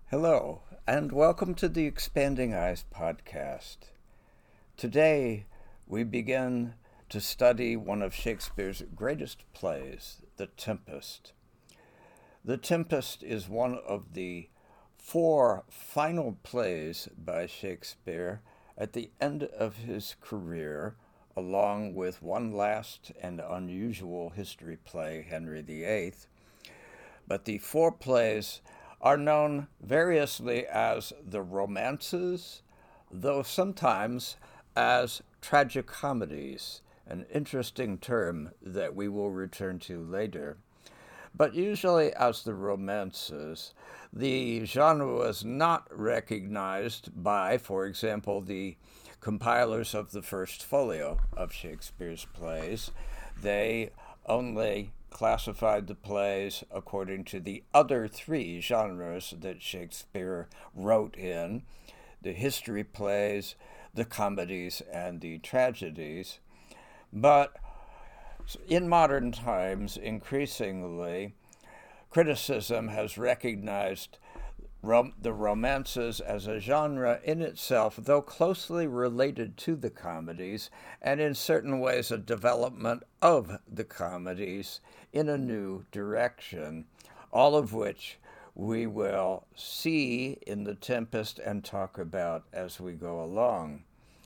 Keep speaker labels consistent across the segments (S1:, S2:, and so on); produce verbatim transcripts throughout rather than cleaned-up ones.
S1: Hello, and welcome to the Expanding Eyes podcast. Today, we begin to study one of Shakespeare's greatest plays, The Tempest. The Tempest is one of the four final plays by Shakespeare at the end of his career, along with one last and unusual history play, Henry the Eighth. But the four plays are known variously as the romances, though sometimes as tragicomedies, an interesting term that we will return to later. But usually as the romances, the genre was not recognized by, for example, the compilers of the First Folio of Shakespeare's plays. They only classified the plays according to the other three genres that Shakespeare wrote in, the history plays, the comedies, and the tragedies. But in modern times, increasingly, criticism has recognized rom- the romances as a genre in itself, though closely related to the comedies, and in certain ways a development of the comedies in a new direction, all of which we will see in The Tempest and talk about as we go along.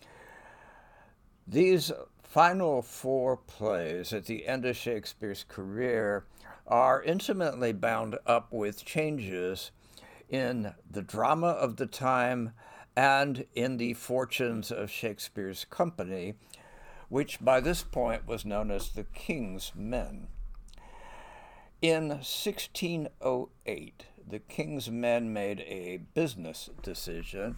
S1: These final four plays at the end of Shakespeare's career are intimately bound up with changes in the drama of the time and in the fortunes of Shakespeare's company, which by this point was known as the King's Men. In sixteen oh eight, the King's Men made a business decision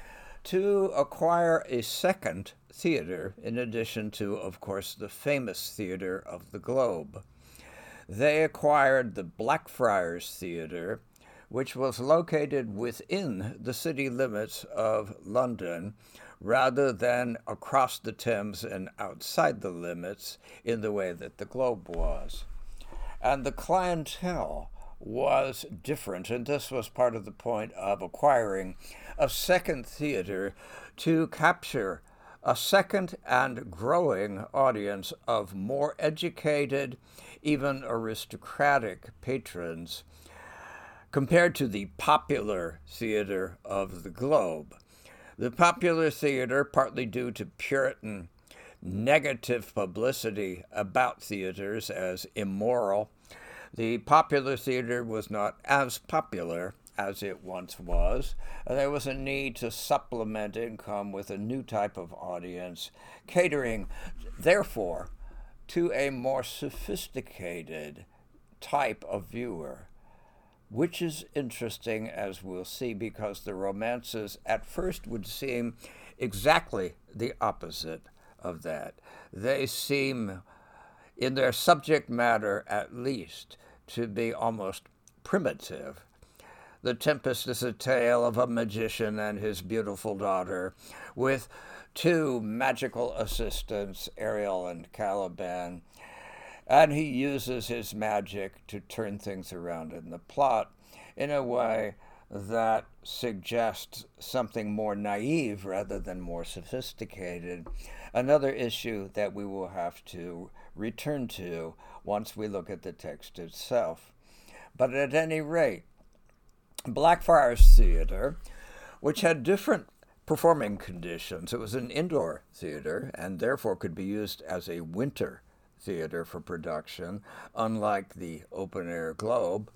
S1: to acquire a second theater, in addition to, of course, the famous Theater of the Globe. They acquired the Blackfriars Theater, which was located within the city limits of London, rather than across the Thames and outside the limits in the way that the Globe was. And the clientele was different, and this was part of the point of acquiring a second theater to capture a second and growing audience of more educated, even aristocratic patrons, compared to the popular theater of the Globe. The popular theater, partly due to Puritan negative publicity about theaters as immoral, the popular theater was not as popular as it once was. There was a need to supplement income with a new type of audience, catering, therefore, to a more sophisticated type of viewer, which is interesting, as we'll see, because the romances at first would seem exactly the opposite of that. They seem, in their subject matter at least, to be almost primitive. The Tempest is a tale of a magician and his beautiful daughter, with two magical assistants, Ariel and Caliban, and he uses his magic to turn things around in the plot in a way that suggests something more naive rather than more sophisticated, another issue that we will have to return to once we look at the text itself. But at any rate, Blackfriars Theater, which had different performing conditions, it was an indoor theater and therefore could be used as a winter theater for production, unlike the open-air Globe,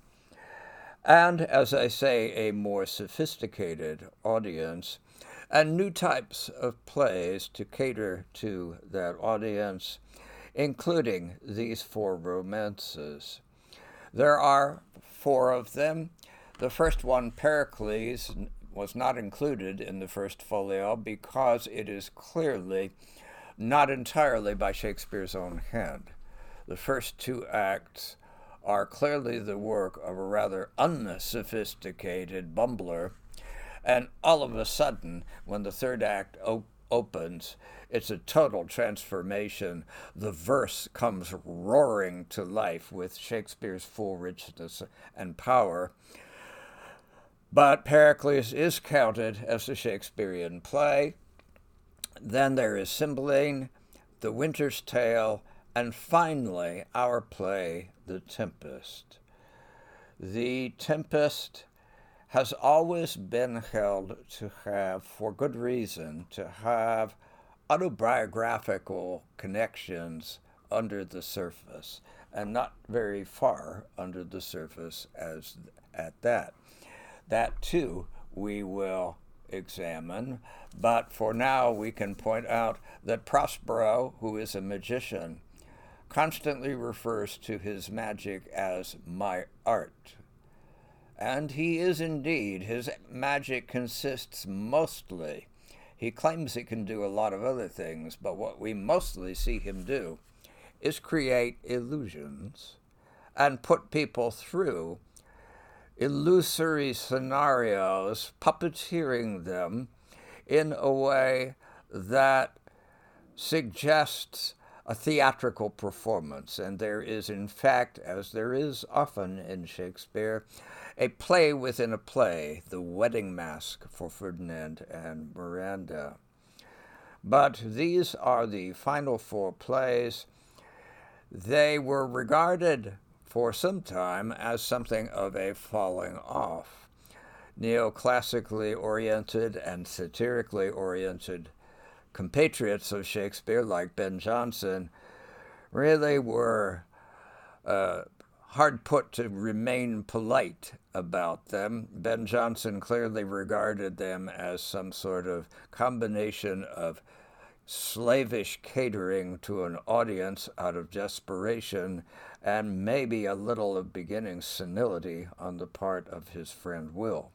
S1: and, as I say, a more sophisticated audience, and new types of plays to cater to that audience, including these four romances. There are four of them. The first one, Pericles, was not included in the First Folio because it is clearly not entirely by Shakespeare's own hand. The first two acts are clearly the work of a rather unsophisticated bumbler, and all of a sudden, when the third act op- opens, it's a total transformation. The verse comes roaring to life with Shakespeare's full richness and power. But Pericles is counted as a Shakespearean play. Then there is Cymbeline, The Winter's Tale, and finally our play, The Tempest. The Tempest has always been held to have, for good reason, to have autobiographical connections under the surface, and not very far under the surface as at that. That, too, we will examine, but for now we can point out that Prospero, who is a magician, constantly refers to his magic as my art. And he is indeed. His magic consists mostly, he claims he can do a lot of other things, but what we mostly see him do is create illusions and put people through illusory scenarios, puppeteering them in a way that suggests a theatrical performance. And there is, in fact, as there is often in Shakespeare, a play within a play, The Wedding Mask for Ferdinand and Miranda. But these are the final four plays. They were regarded for some time as something of a falling off. Neoclassically oriented and satirically oriented compatriots of Shakespeare, like Ben Jonson, really were uh, hard put to remain polite about them. Ben Jonson clearly regarded them as some sort of combination of slavish catering to an audience out of desperation and maybe a little of beginning senility on the part of his friend Will.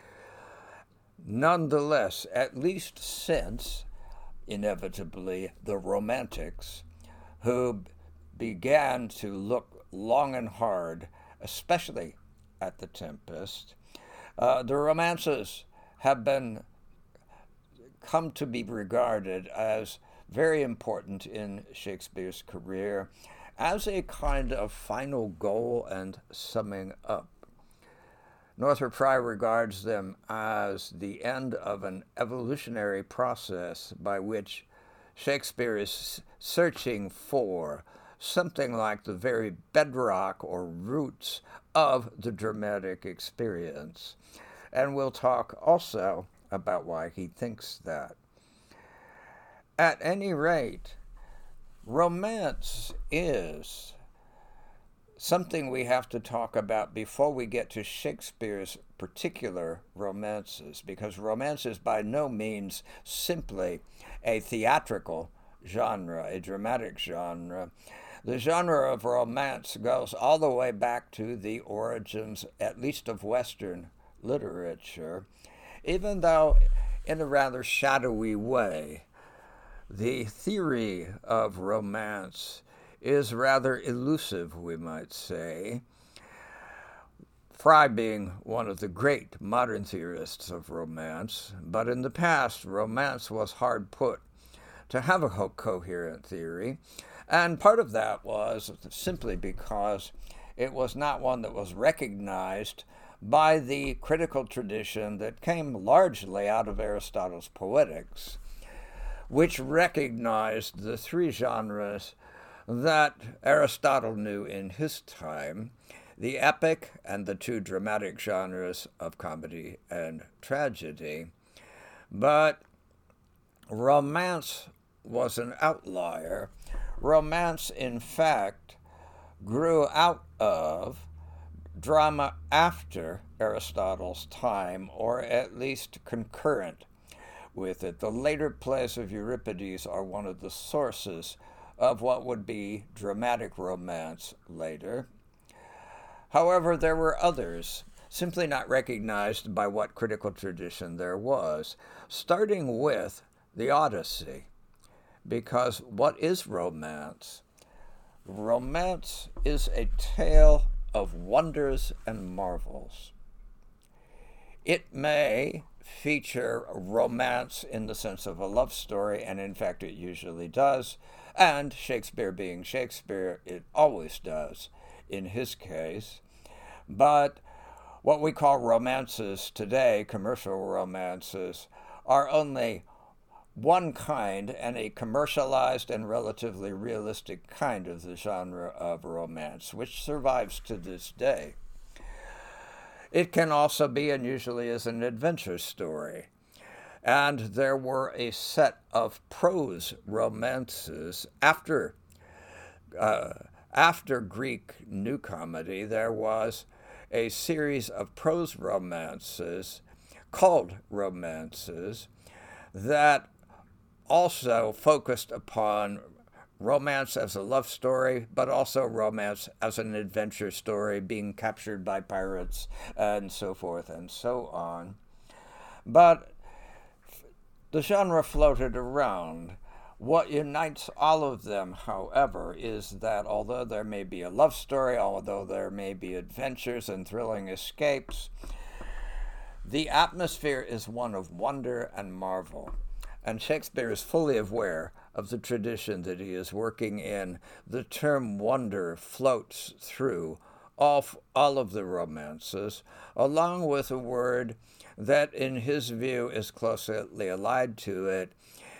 S1: Nonetheless, at least since, inevitably, the Romantics, who began to look long and hard, especially at The Tempest, uh, the romances have been come to be regarded as very important in Shakespeare's career as a kind of final goal and summing up. Northrop Frye regards them as the end of an evolutionary process by which Shakespeare is searching for something like the very bedrock or roots of the dramatic experience. And we'll talk also about why he thinks that. At any rate, romance is something we have to talk about before we get to Shakespeare's particular romances, because romance is by no means simply a theatrical genre, a dramatic genre. The genre of romance goes all the way back to the origins, at least of Western literature, even though in a rather shadowy way. The theory of romance is rather elusive, we might say. Frye being one of the great modern theorists of romance, but in the past, romance was hard put to have a coherent theory, and part of that was simply because it was not one that was recognized by the critical tradition that came largely out of Aristotle's Poetics, which recognized the three genres that Aristotle knew in his time, the epic and the two dramatic genres of comedy and tragedy. But romance was an outlier. Romance, in fact, grew out of drama after Aristotle's time, or at least concurrent with it. The later plays of Euripides are one of the sources of what would be dramatic romance later. However, there were others, simply not recognized by what critical tradition there was, starting with the Odyssey. Because what is romance? Romance is a tale of wonders and marvels. It may feature romance in the sense of a love story, and in fact it usually does, and Shakespeare being Shakespeare, it always does in his case. But What we call romances today, commercial romances, are only one kind and a commercialized and relatively realistic kind of the genre of romance, which survives to this day. It can also be, and usually is, an adventure story. And there were a set of prose romances after uh, after Greek New Comedy. There was a series of prose romances called romances that also focused upon romance as a love story, but also romance as an adventure story, being captured by pirates and so forth and so on. But the genre floated around. What unites all of them, however, is that although there may be a love story, although there may be adventures and thrilling escapes, the atmosphere is one of wonder and marvel. And Shakespeare is fully aware of the tradition that he is working in. The term wonder floats through all, all of the romances, along with a word that in his view is closely allied to it,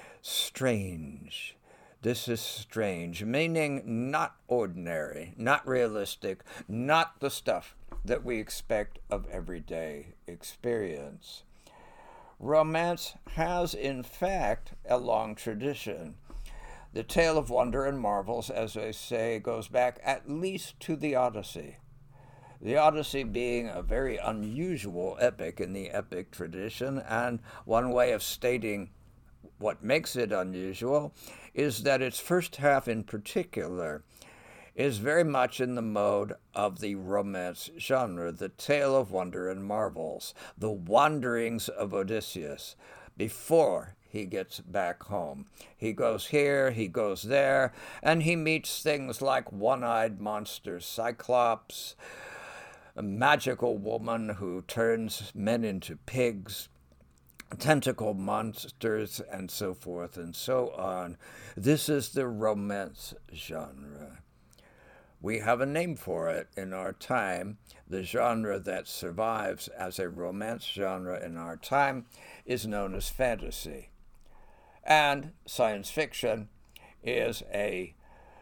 S1: strange. This is strange, meaning not ordinary, not realistic, not the stuff that we expect of everyday experience. Romance has, in fact, a long tradition. The tale of wonder and marvels, as I say, goes back at least to the Odyssey. The Odyssey being a very unusual epic in the epic tradition, and one way of stating what makes it unusual is that its first half in particular is very much in the mode of the romance genre, the tale of wonder and marvels, the wanderings of Odysseus before he gets back home. He goes here, he goes there, and he meets things like one-eyed monsters, Cyclops, a magical woman who turns men into pigs, tentacle monsters, and so forth and so on. This is the romance genre. We have a name for it in our time. The genre that survives as a romance genre in our time is known as fantasy. And science fiction is a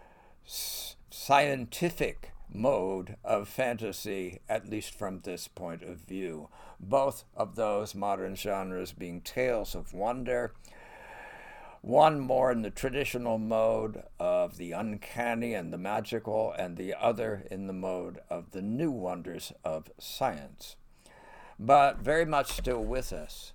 S1: scientific mode of fantasy, at least from this point of view. Both of those modern genres being tales of wonder, one more in the traditional mode of the uncanny and the magical, and the other in the mode of the new wonders of science. But very much still with us.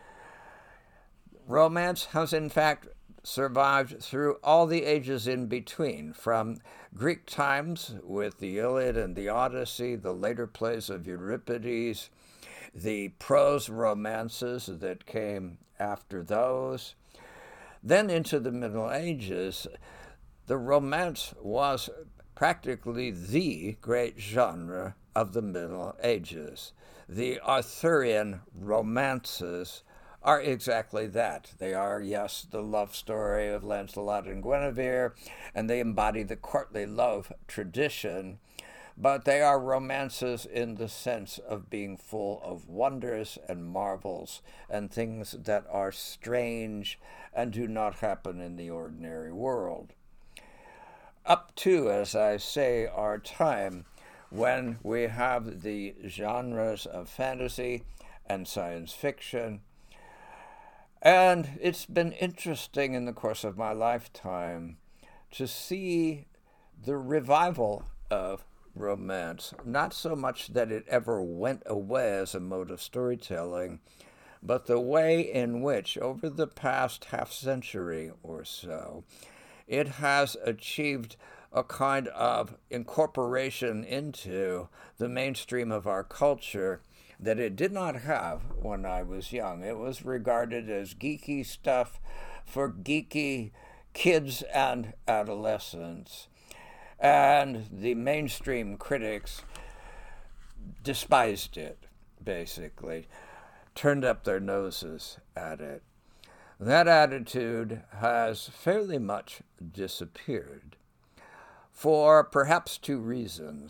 S1: Romance has in fact survived through all the ages in between, from Greek times with the Iliad and the Odyssey, the later plays of Euripides, the prose romances that came after those. Then into the Middle Ages, the romance was practically the great genre of the Middle Ages. The Arthurian romances are exactly that. They are, yes, the love story of Lancelot and Guinevere, and they embody the courtly love tradition, but they are romances in the sense of being full of wonders and marvels and things that are strange and do not happen in the ordinary world. Up to, as I say, our time, when we have the genres of fantasy and science fiction. And it's been interesting in the course of my lifetime to see the revival of romance. Not so much that it ever went away as a mode of storytelling, but the way in which, over the past half century or so, it has achieved a kind of incorporation into the mainstream of our culture that it did not have when I was young. It was regarded as geeky stuff for geeky kids and adolescents. And the mainstream critics despised it, basically, turned up their noses at it. That attitude has fairly much disappeared for perhaps two reasons.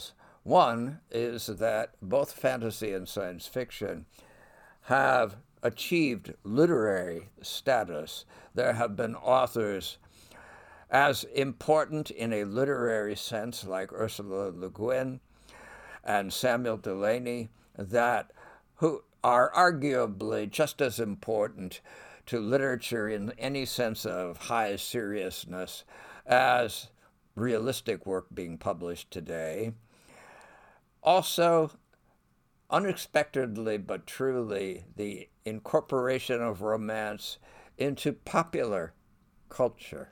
S1: One is that both fantasy and science fiction have achieved literary status. There have been authors as important in a literary sense, like Ursula Le Guin and Samuel Delany, that who are arguably just as important to literature in any sense of high seriousness as realistic work being published today. Also, unexpectedly but truly, the incorporation of romance into popular culture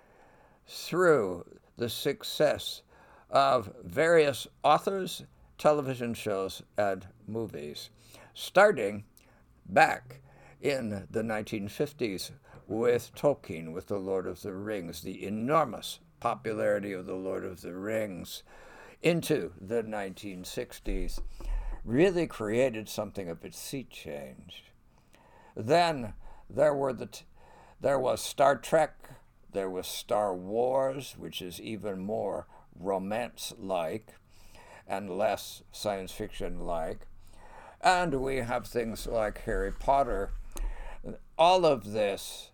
S1: through the success of various authors, television shows, and movies, starting back in the nineteen fifties with Tolkien, with The Lord of the Rings, the enormous popularity of The Lord of the Rings into the nineteen sixties really created something of a sea change. Then there were the t- there was Star Trek, there was Star Wars, which is even more romance-like and less science fiction-like. And we have things like Harry Potter. All of this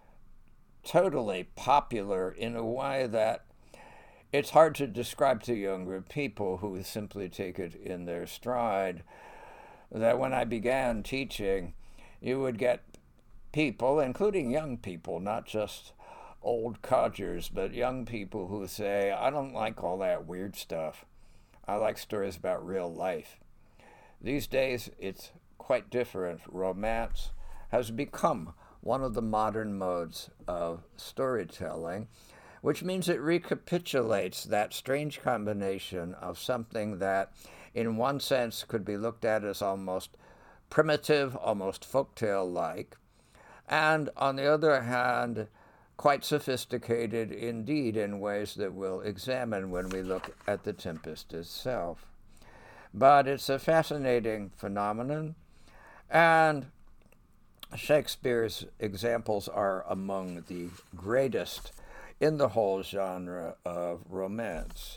S1: totally popular in a way that it's hard to describe to younger people who simply take it in their stride. That when I began teaching, you would get people, including young people, not just old codgers, but young people who say, I don't like all that weird stuff. I like stories about real life. These days, it's quite different. Romance has become one of the modern modes of storytelling, which means it recapitulates that strange combination of something that, in one sense, could be looked at as almost primitive, almost folktale-like, and on the other hand, quite sophisticated indeed in ways that we'll examine when we look at The Tempest itself. But it's a fascinating phenomenon, and Shakespeare's examples are among the greatest in the whole genre of romance.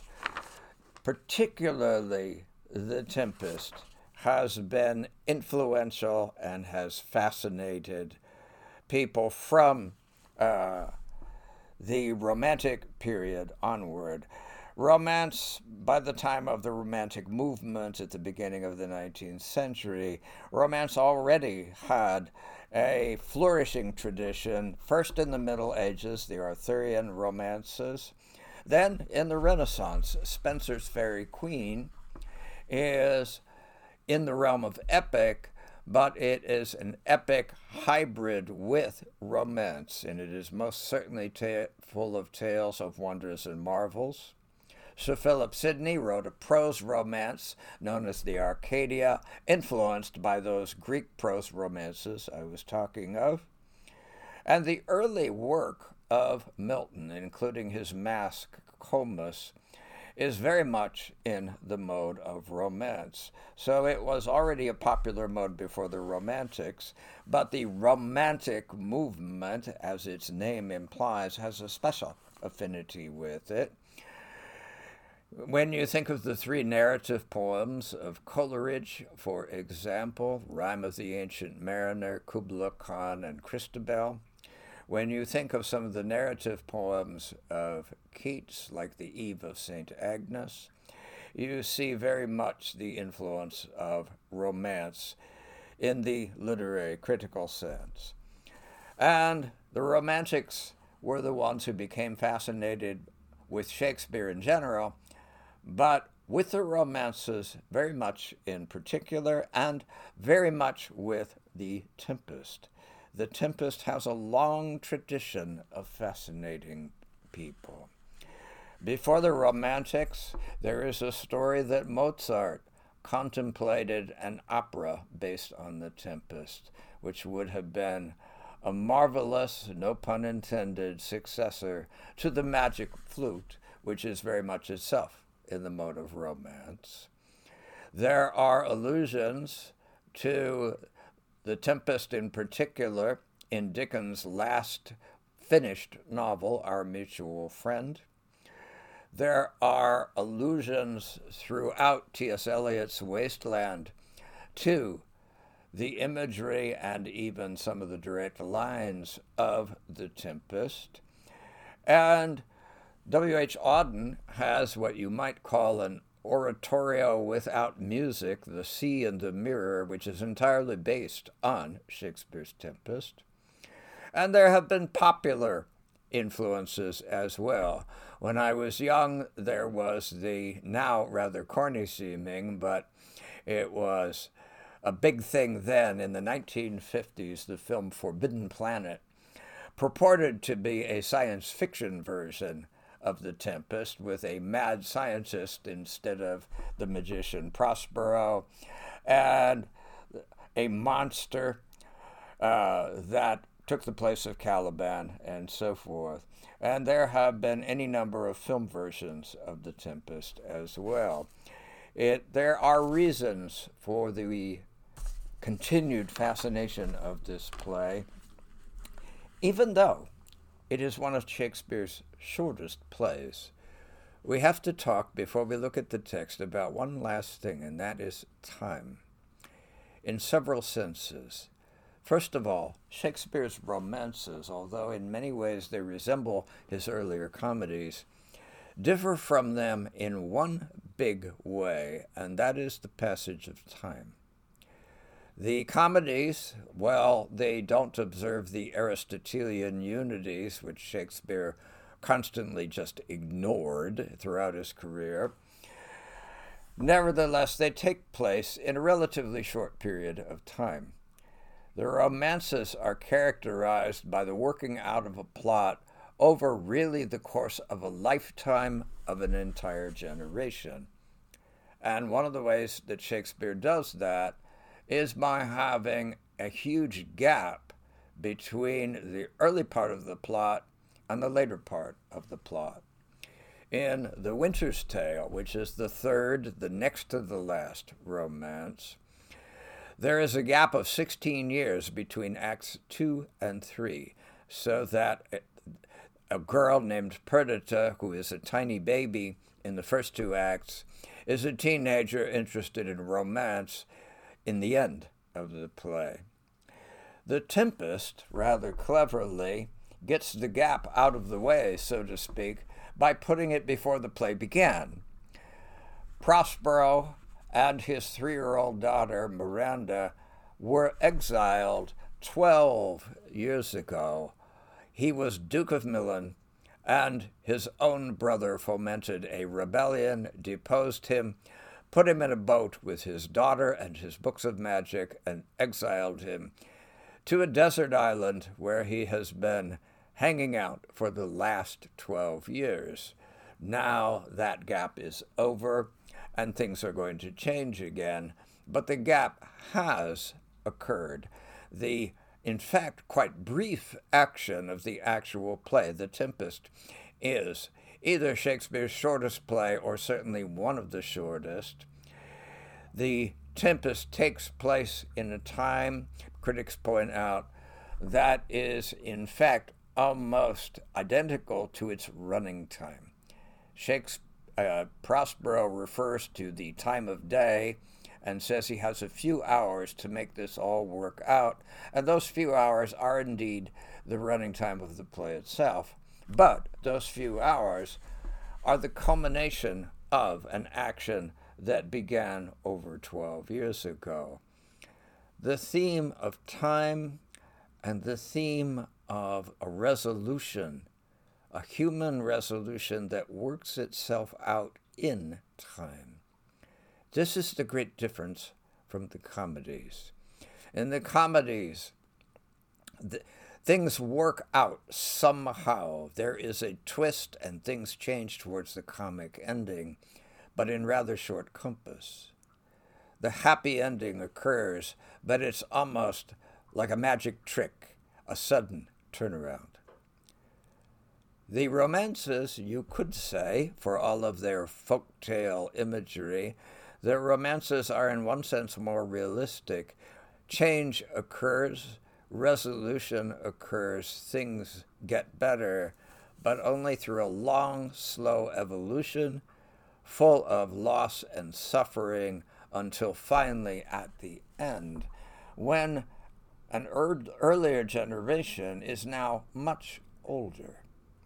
S1: Particularly, The Tempest has been influential and has fascinated people from uh, the Romantic period onward. Romance, by the time of the Romantic movement at the beginning of the nineteenth century, romance already had a flourishing tradition, first in the Middle Ages, the Arthurian romances. Then in the Renaissance, Spenser's Faerie Queene is in the realm of epic, but it is an epic hybrid with romance, and it is most certainly ta- full of tales of wonders and marvels. Sir Philip Sidney wrote a prose romance known as the Arcadia, influenced by those Greek prose romances I was talking of. And the early work of Milton, including his Masque, Comus, is very much in the mode of romance. So it was already a popular mode before the Romantics, but the Romantic movement, as its name implies, has a special affinity with it. When you think of the three narrative poems of Coleridge, for example, Rime of the Ancient Mariner, Kubla Khan, and Christabel, when you think of some of the narrative poems of Keats, like The Eve of Saint Agnes, you see very much the influence of romance in the literary critical sense. And the Romantics were the ones who became fascinated with Shakespeare in general, but with the romances very much in particular, and very much with The Tempest. The Tempest has a long tradition of fascinating people. Before the Romantics, there is a story that Mozart contemplated an opera based on The Tempest, which would have been a marvelous, no pun intended, successor to the Magic Flute, which is very much itself in the mode of romance. There are allusions to The Tempest in particular in Dickens' last finished novel, Our Mutual Friend. There are allusions throughout T S. Eliot's Wasteland to the imagery and even some of the direct lines of The Tempest. And W H. Auden has what you might call an oratorio without music, The Sea and the Mirror, which is entirely based on Shakespeare's Tempest. And there have been popular influences as well. When I was young, there was the now rather corny seeming, but it was a big thing then in the nineteen fifties, the film Forbidden Planet, purported to be a science fiction version of The Tempest with a mad scientist instead of the magician Prospero, and a monster uh, that took the place of Caliban, and so forth. And there have been any number of film versions of The Tempest as well. It, there are reasons for the continued fascination of this play, even though it is one of Shakespeare's shortest plays. We have to talk, before we look at the text, about one last thing, and that is time, in several senses. First of all, Shakespeare's romances, although in many ways they resemble his earlier comedies, differ from them in one big way, and that is the passage of time. The comedies, well, they don't observe the Aristotelian unities, which Shakespeare constantly just ignored throughout his career. Nevertheless, they take place in a relatively short period of time. The romances are characterized by the working out of a plot over really the course of a lifetime of an entire generation. And one of the ways that Shakespeare does that is by having a huge gap between the early part of the plot and the later part of the plot. In The Winter's Tale, which is the third, the next to the last romance, there is a gap of sixteen years between Acts two and three, so that a girl named Perdita, who is a tiny baby in the first two acts, is a teenager interested in romance in the end of the play. The Tempest, rather cleverly, gets the gap out of the way, so to speak, by putting it before the play began. Prospero and his three-year-old daughter, Miranda, were exiled twelve years ago. He was Duke of Milan, and his own brother fomented a rebellion, deposed him, put him in a boat with his daughter and his books of magic, and exiled him to a desert island where he has been hanging out for the last twelve years. Now that gap is over, and things are going to change again, but the gap has occurred. The, in fact, quite brief action of the actual play, The Tempest, is either Shakespeare's shortest play or certainly one of the shortest. The Tempest takes place in a time, critics point out, that is in fact almost identical to its running time. Shakespeare, uh, Prospero refers to the time of day and says he has a few hours to make this all work out, and those few hours are indeed the running time of the play itself. But those few hours are the culmination of an action that began over twelve years ago. The theme of time and the theme of a resolution, a human resolution that works itself out in time. This is the great difference from the comedies. In the comedies, the, things work out somehow. There is a twist and things change towards the comic ending, but in rather short compass. The happy ending occurs, but it's almost like a magic trick, a sudden turnaround. The romances, you could say, for all of their folktale imagery, the romances are in one sense more realistic. Change occurs, resolution occurs, things get better, but only through a long, slow evolution, full of loss and suffering, until finally at the end, when an er- earlier generation is now much older.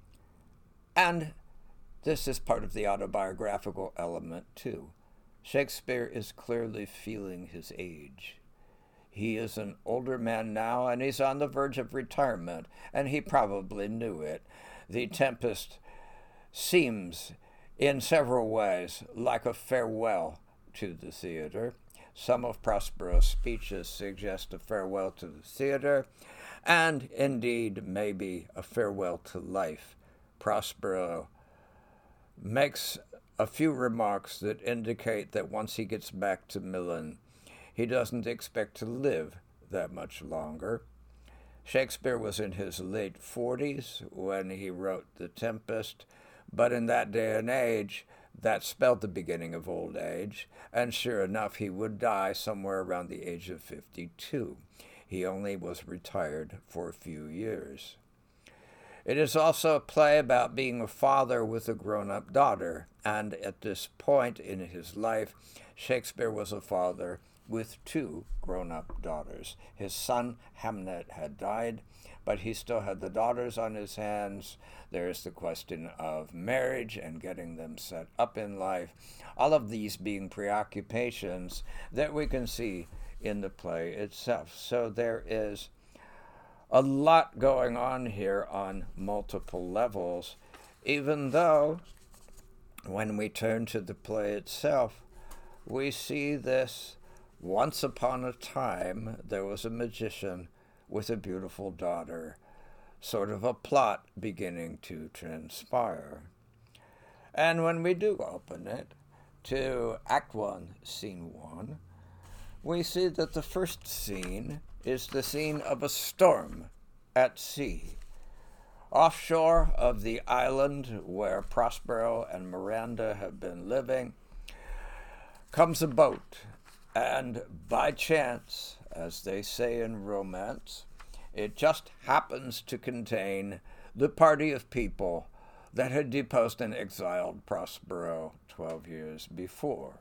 S1: And this is part of the autobiographical element, too. Shakespeare is clearly feeling his age. He is an older man now, and he's on the verge of retirement, and he probably knew it. The Tempest seems, in several ways, like a farewell to the theater. Some of Prospero's speeches suggest a farewell to the theater, and indeed maybe a farewell to life. Prospero makes a few remarks that indicate that once he gets back to Milan, he doesn't expect to live that much longer. Shakespeare was in his late forties when he wrote The Tempest, but in that day and age, that spelled the beginning of old age, and sure enough, he would die somewhere around the age of fifty-two. He only was retired for a few years. It is also a play about being a father with a grown-up daughter, and at this point in his life, Shakespeare was a father with two grown-up daughters. His son, Hamnet, had died, but he still had the daughters on his hands. There is the question of marriage and getting them set up in life, all of these being preoccupations that we can see in the play itself. So there is a lot going on here on multiple levels, even though when we turn to the play itself, we see this: once upon a time, there was a magician with a beautiful daughter, sort of a plot beginning to transpire. And when we do open it to Act One, Scene One, we see that the first scene is the scene of a storm at sea. Offshore of the island where Prospero and Miranda have been living comes a boat, and by chance, as they say in romance, it just happens to contain the party of people that had deposed and exiled Prospero twelve years before.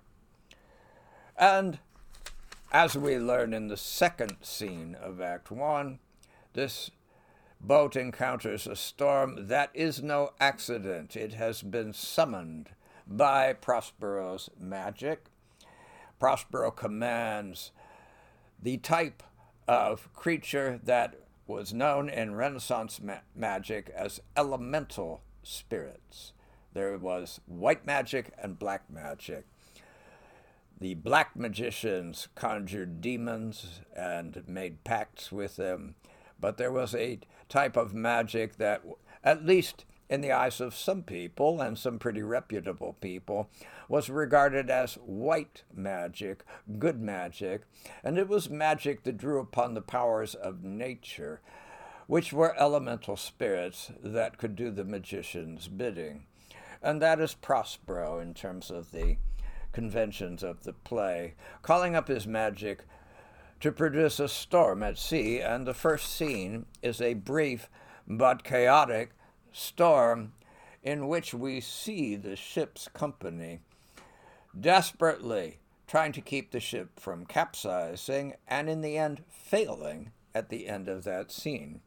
S1: And as we learn in the second scene of Act One, this boat encounters a storm that is no accident. It has been summoned by Prospero's magic. Prospero commands the type of creature that was known in Renaissance ma- magic as elemental spirits. There was white magic and black magic. The black magicians conjured demons and made pacts with them, but there was a type of magic that, at least in the eyes of some people, and some pretty reputable people, was regarded as white magic, good magic, and it was magic that drew upon the powers of nature, which were elemental spirits that could do the magician's bidding. And that is Prospero in terms of the conventions of the play, calling up his magic to produce a storm at sea, and the first scene is a brief but chaotic storm in which we see the ship's company desperately trying to keep the ship from capsizing, and in the end failing at the end of that scene.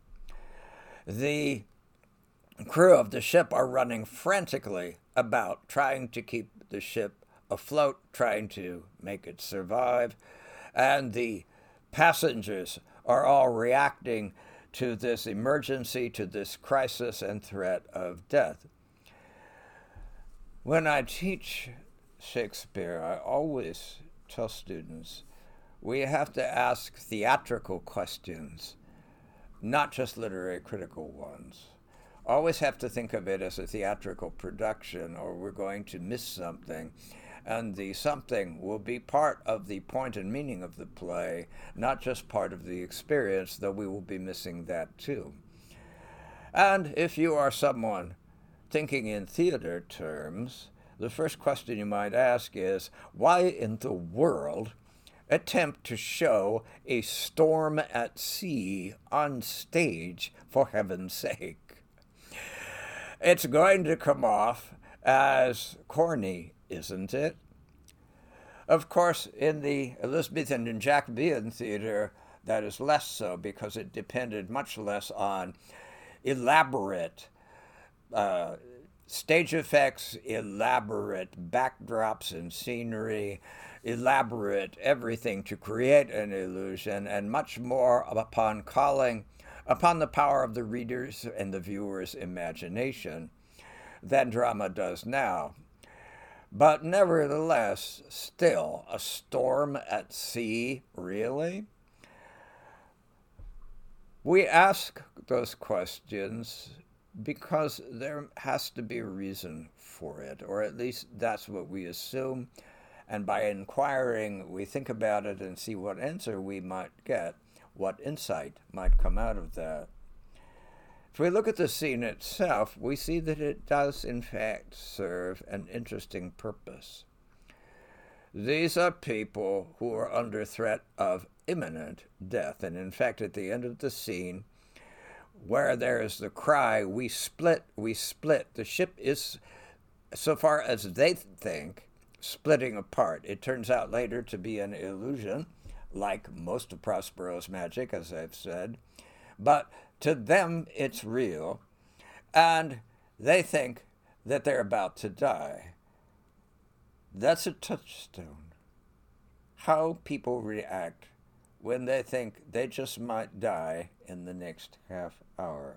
S1: The crew of the ship are running frantically about, trying to keep the ship afloat, trying to make it survive, and the passengers are all reacting to this emergency, to this crisis and threat of death. When I teach Shakespeare, I always tell students we have to ask theatrical questions, not just literary critical ones. Always have to think of it as a theatrical production, or we're going to miss something. And the something will be part of the point and meaning of the play, not just part of the experience, though we will be missing that too. And if you are someone thinking in theater terms, the first question you might ask is, why in the world attempt to show a storm at sea on stage, for heaven's sake? It's going to come off as corny, isn't it? Of course, in the Elizabethan and Jacobean theater, that is less so because it depended much less on elaborate uh, stage effects, elaborate backdrops and scenery, elaborate everything to create an illusion, and much more upon calling upon the power of the reader's and the viewer's imagination than drama does now. But nevertheless, still, a storm at sea, really? We ask those questions because there has to be a reason for it, or at least that's what we assume. And by inquiring, we think about it and see what answer we might get, what insight might come out of that. If we look at the scene itself, we see that it does, in fact, serve an interesting purpose. These are people who are under threat of imminent death. And in fact, at the end of the scene, where there is the cry, we split, we split, the ship is, so far as they think, splitting apart. It turns out later to be an illusion, like most of Prospero's magic, as I've said. But to them, it's real, and they think that they're about to die. That's a touchstone. How people react when they think they just might die in the next half hour.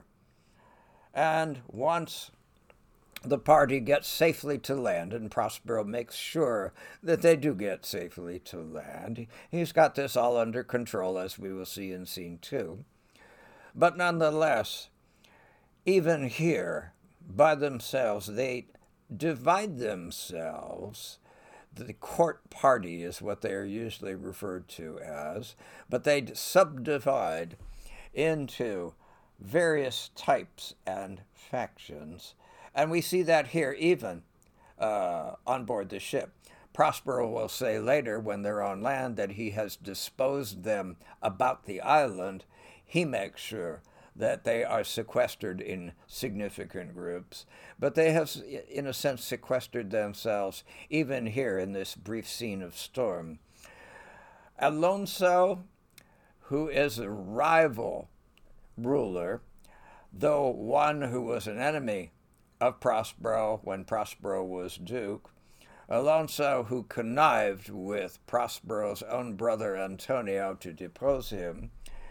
S1: And once the party gets safely to land, and Prospero makes sure that they do get safely to land, he's got this all under control, as we will see in scene two. But nonetheless, even here, by themselves, they divide themselves. The court party is what they are usually referred to as, but they subdivide into various types and factions. And we see that here even uh, on board the ship. Prospero will say later, when they're on land, that he has disposed them about the island. He makes sure that they are sequestered in significant groups, but they have, in a sense, sequestered themselves even here in this brief scene of storm. Alonso, who is a rival ruler, though one who was an enemy of Prospero when Prospero was duke, Alonso, who connived with Prospero's own brother Antonio to depose him,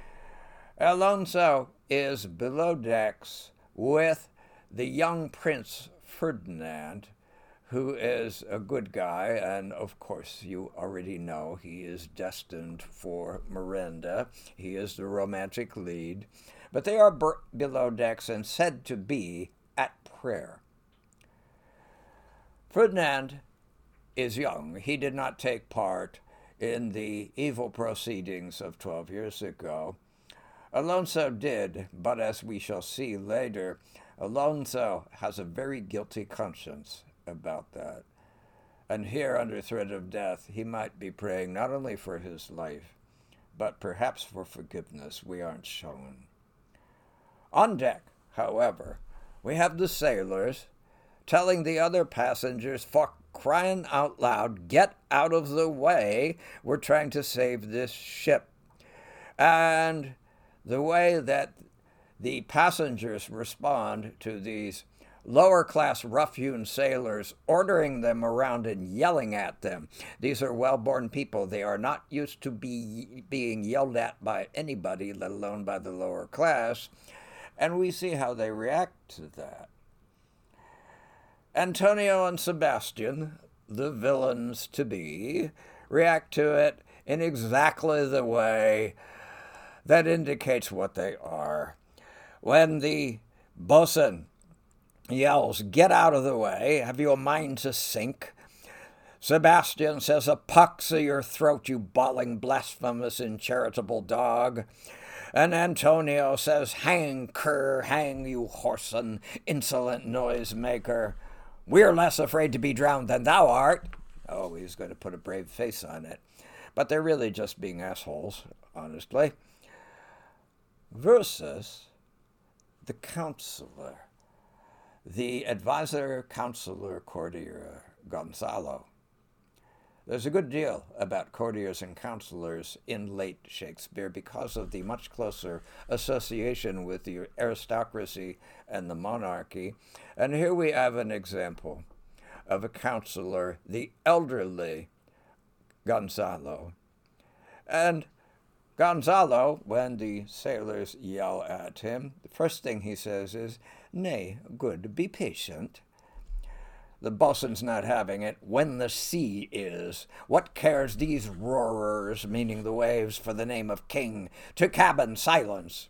S1: Alonso is below decks with the young Prince Ferdinand, who is a good guy, and of course you already know he is destined for Miranda. He is the romantic lead, but they are b- below decks and said to be at prayer. Ferdinand is young. He did not take part in the evil proceedings of twelve years ago. Alonso did, but as we shall see later, Alonso has a very guilty conscience about that. And here, under threat of death, he might be praying not only for his life, but perhaps for forgiveness. We aren't shown. On deck, however, we have the sailors telling the other passengers, for crying out loud, get out of the way. We're trying to save this ship. And the way that the passengers respond to these lower-class rough-hewn sailors ordering them around and yelling at them. These are well-born people. They are not used to be being yelled at by anybody, let alone by the lower class. And we see how they react to that. Antonio and Sebastian, the villains to be, react to it in exactly the way that indicates what they are. When the bosun yells, get out of the way, have you a mind to sink? Sebastian says, a pox of your throat, you bawling, blasphemous, incharitable dog. And Antonio says, hang, cur, hang, you whoreson, insolent noisemaker. We're less afraid to be drowned than thou art. Oh, he's going to put a brave face on it. But they're really just being assholes, honestly. Versus the counselor. the advisor, counselor, courtier, Gonzalo. There's a good deal about courtiers and counselors in late Shakespeare because of the much closer association with the aristocracy and the monarchy. And here we have an example of a counselor, the elderly Gonzalo. And Gonzalo, when the sailors yell at him, the first thing he says is, "Nay, good, be patient." The boatswain's not having it. "When the sea is, what cares these roarers," meaning the waves, "for the name of king? To cabin, silence."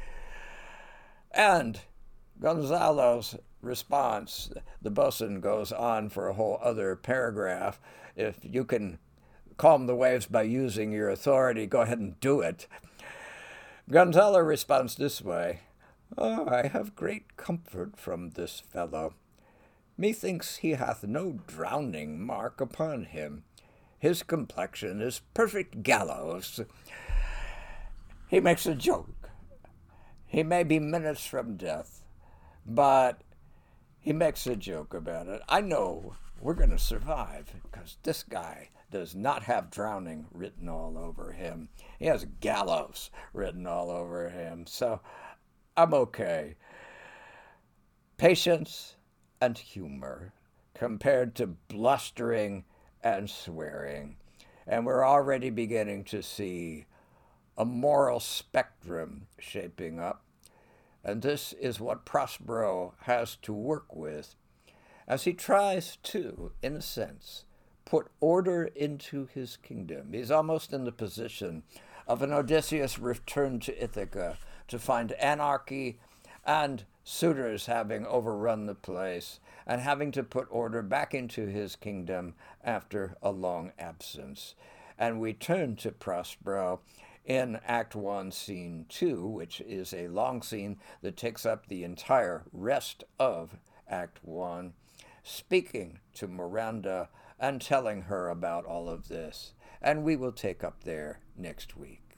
S1: And Gonzalo's response, the boatswain goes on for a whole other paragraph. If you can calm the waves by using your authority, go ahead and do it. Gonzalo responds this way, "Oh, I have great comfort from this fellow. Methinks he hath no drowning mark upon him. His complexion is perfect gallows." He makes a joke. He may be minutes from death, but he makes a joke about it. I know we're going to survive because this guy does not have drowning written all over him. He has gallows written all over him, so I'm okay. Patience and humor compared to blustering and swearing. And we're already beginning to see a moral spectrum shaping up. And this is what Prospero has to work with as he tries to, in a sense, put order into his kingdom. He's almost in the position of an Odysseus returned to Ithaca to find anarchy and suitors having overrun the place and having to put order back into his kingdom after a long absence. And we turn to Prospero in Act One, Scene Two, which is a long scene that takes up the entire rest of Act One, speaking to Miranda and telling her about all of this. And we will take up there next week.